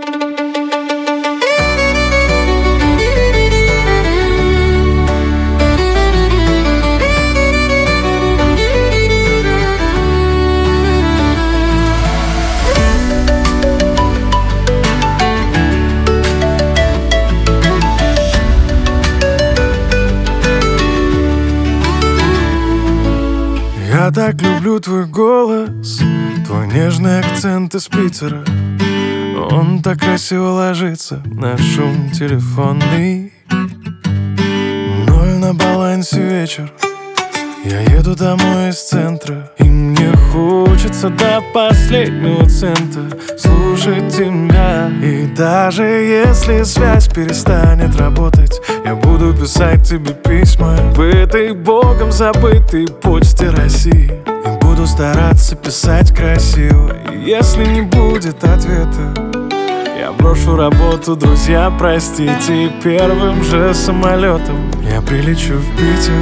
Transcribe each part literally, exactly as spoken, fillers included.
Я так люблю твой голос, твой нежный акцент из Питера. Он так красиво ложится на шум телефонный. Ноль на балансе вечер. Я еду домой из центра, и мне хочется до последнего цента слушать тебя. И даже если связь перестанет работать, я буду писать тебе письма в этой богом забытой почте России. И буду стараться писать красиво. И если не будет ответа, я брошу работу, друзья, простите. И первым же самолетом я прилечу в Питер.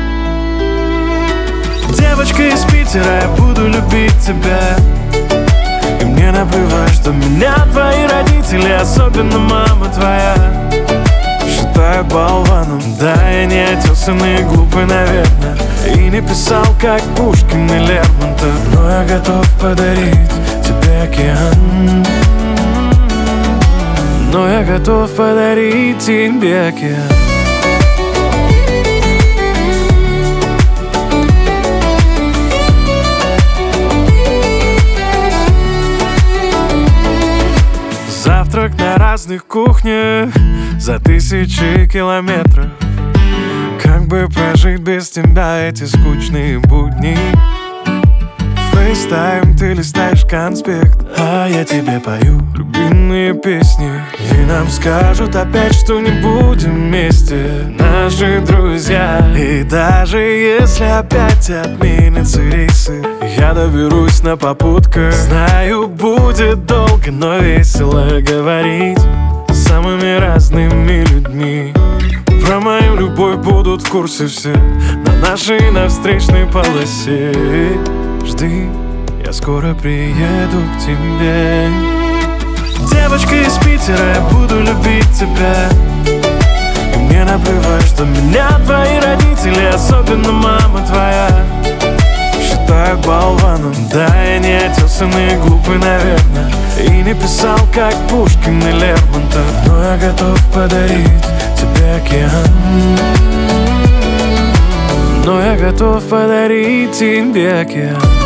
Девочка из Питера, я буду любить тебя. И мне наплевать, что меня твои родители, особенно мама твоя, считают болваном. Да, я не отесанный и глупый, наверное, и не писал, как Пушкин и Лермонтов. Но я готов подарить тебе океан. Но я готов подарить тебе океан. Завтрак на разных кухнях за тысячи километров. Как бы прожить без тебя эти скучные будни? Фейстайм, ты листаешь конспект, а я тебе пою любимые песни. И нам скажут опять, что не будем вместе, наши друзья. И даже если опять отменятся рейсы, я доберусь на попутках. Знаю, будет долго, но весело говорить с самыми разными людьми. Про мою любовь будут в курсе все на нашей навстречной полосе. Жди, я скоро приеду к тебе. Девочка из Питера, я буду любить тебя. И мне наплевать, что меня твои родители, особенно мама твоя, считают болваном. Да, я не отесанный и глупый, наверное, и не писал, как Пушкин и Лермонтов. Но я готов подарить тебе океан. Но я готов подарить тебе океан.